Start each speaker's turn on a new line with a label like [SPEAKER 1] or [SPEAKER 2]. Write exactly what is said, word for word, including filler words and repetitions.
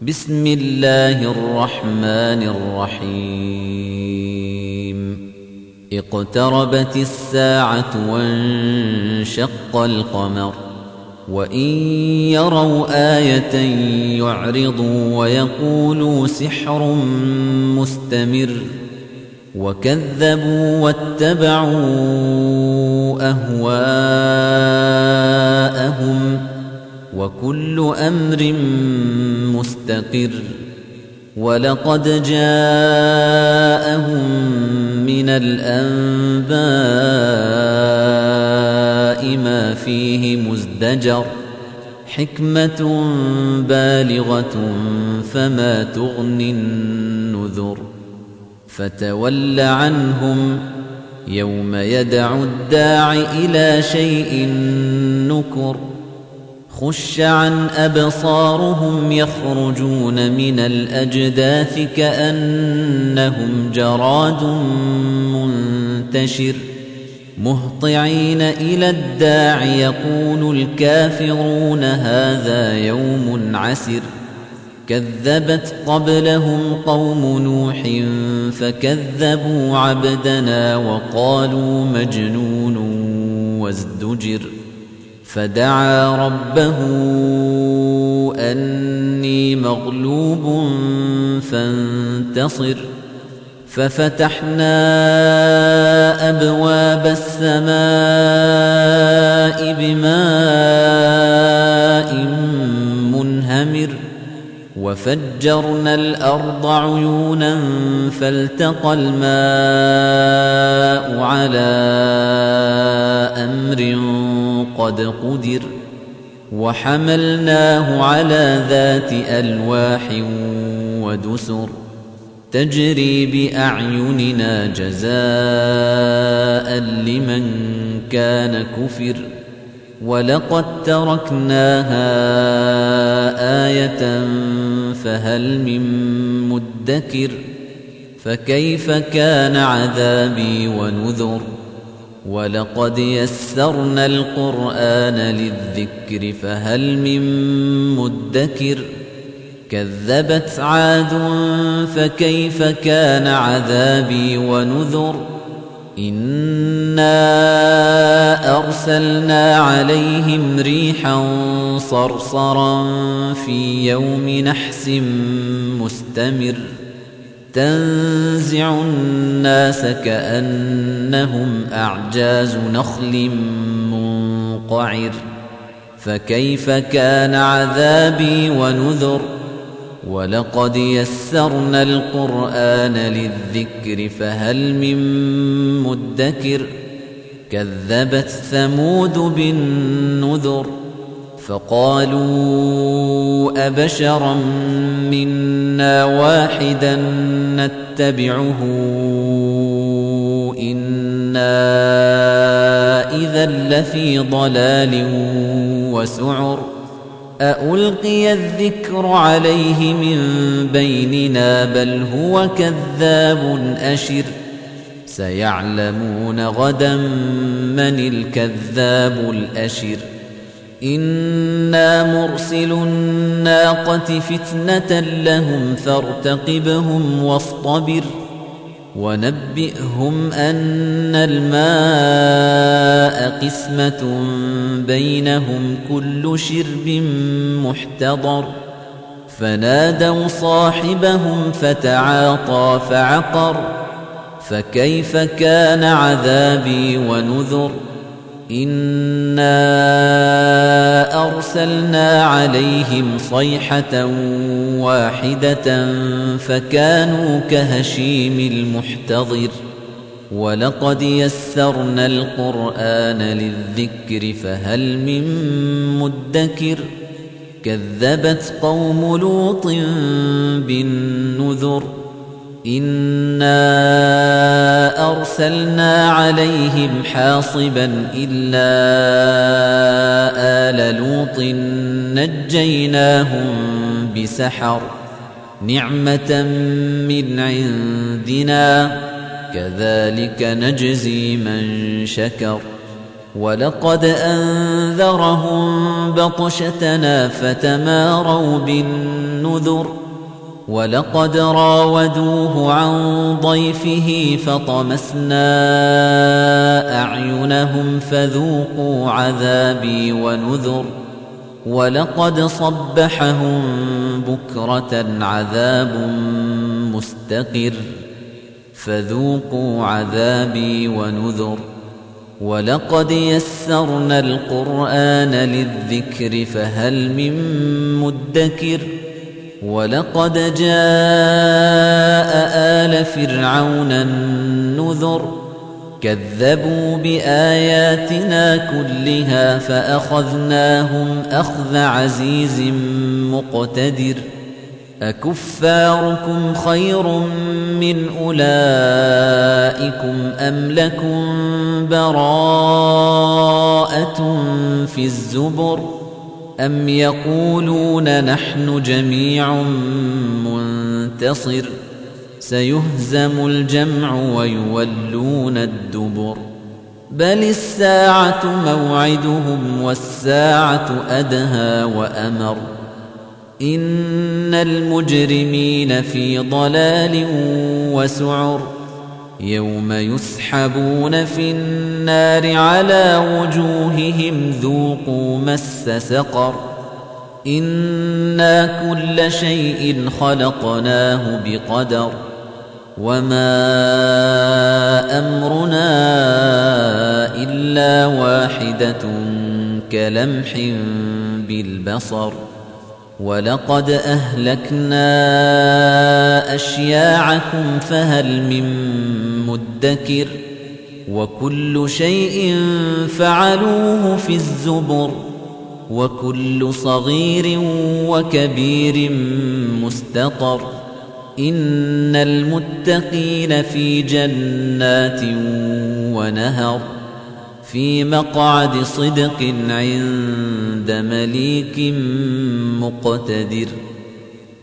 [SPEAKER 1] بسم الله الرحمن الرحيم اقتربت الساعة وانشق القمر وإن يروا آية يعرضوا ويقولوا سحر مستمر وكذبوا واتبعوا أهواءهم وكل أمر مستقر ولقد جاءهم من الأنباء ما فيه مزدجر حكمة بالغة فما تغني النذر فتول عنهم يوم يدعو الداع إلى شيء نكر خش عن أبصارهم يخرجون من الأجداث كأنهم جراد منتشر مهطعين إلى الداع يقول الكافرون هذا يوم عسر كذبت قبلهم قوم نوح فكذبوا عبدنا وقالوا مجنون وازدجر فدعا ربه أني مغلوب فانتصر ففتحنا أبواب السماء بماء منهمر وفجرنا الأرض عيونا فالتقى الماء على أمر قد قدر وحملناه على ذات ألواح ودسر تجري بأعيننا جزاء لمن كان كفر ولقد تركناها آية فهل من مدكر فكيف كان عذابي ونذر ولقد يسرنا القرآن للذكر فهل من مدكر كذبت عاد فكيف كان عذابي ونذر إنا أرسلنا عليهم ريحا صرصرا في يوم نحس مستمر تنزع الناس كأنهم أعجاز نخل منقعر فكيف كان عذابي ونذر ولقد يسرنا القرآن للذكر فهل من مدكر كذبت ثمود بالنذر فقالوا أبشرا منا واحدا نتبعه إنا إذا لفي ضلال وسعر أألقي الذكر عليه من بيننا بل هو كذاب أشر سيعلمون غدا من الكذاب الأشر إنا مرسل الناقة فتنة لهم فارتقبهم واصطبر ونبئهم أن الماء قسمة بينهم كل شرب محتضر فنادوا صاحبهم فتعاطى فعقر فكيف كان عذابي ونذر إنا أرسلنا عليهم صيحة واحدة فكانوا كهشيم المحتضر ولقد يسرنا القرآن للذكر فهل من مدكر كذبت قوم لوط بالنذر إنا أرسلنا عليهم حاصبا إلا آل لوط نجيناهم بسحر نعمة من عندنا كذلك نجزي من شكر ولقد أنذرهم بطشتنا فتماروا بالنذر ولقد راودوه عن ضيفه فطمسنا أعينهم فذوقوا عذابي ونذر ولقد صبحهم بكرة عذاب مستقر فذوقوا عذابي ونذر ولقد يسرنا القرآن للذكر فهل من مدكر ولقد جاء آل فرعون النذر كذبوا بآياتنا كلها فأخذناهم أخذ عزيز مقتدر أكفاركم خير من أولئكم أم لكم براءة في الزبر أم يقولون نحن جميع منتصر سيهزم الجمع ويولون الدبر بل الساعة موعدهم والساعة أدهى وأمر إن المجرمين في ضلال وسعر يوم يسحبون في النار على وجوههم ذوقوا مس سقر إنا كل شيء خلقناه بقدر وما أمرنا إلا واحدة كلمح بالبصر ولقد أهلكنا أشياعكم فهل من مدكر وكل شيء فعلوه في الزبر وكل صغير وكبير مستطر إن المتقين في جنات ونهر في مقعد صدق عند مليك مقتدر